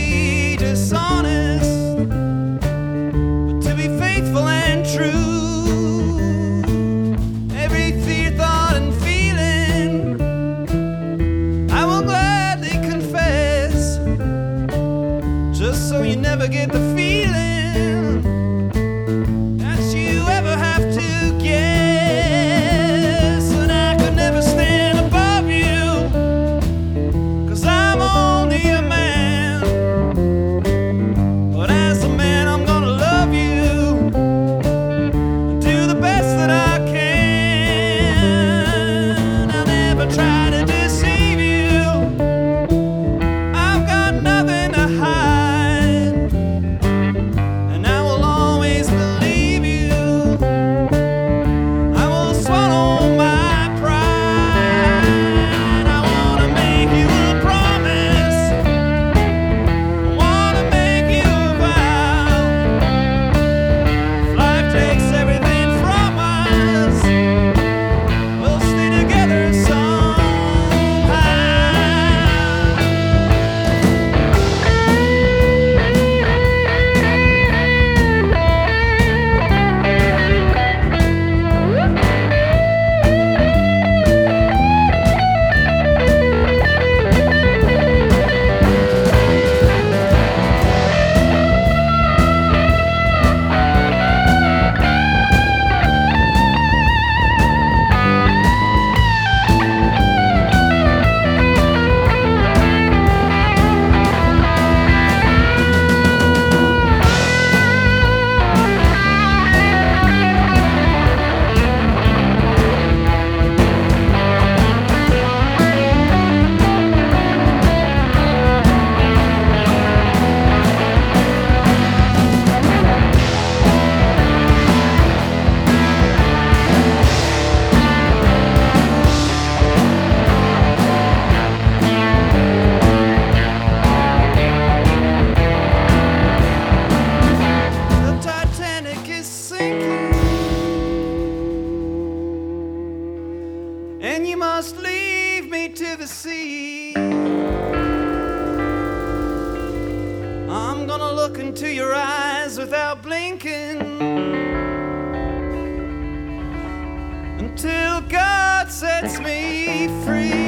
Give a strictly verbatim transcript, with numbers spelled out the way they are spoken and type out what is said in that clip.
be dishonest, but to be faithful and true. Every fear, thought, and feeling I will gladly confess, just so you never get the feeling that you ever have to guess. And I could never stand above you, 'cause I'm only a man. But as a man, I'm gonna love you and do the best that I can. I'll never try to deceive you. I've got nothing to hide, and I will always believe you. I will swallow my pride. I wanna make you a promise. I wanna make you a vow. If life takes everything from us, we'll stay together somehow. The Titanic is sinking, and you must leave me to the sea. I'm gonna look into your eyes without blinking until God sets me free.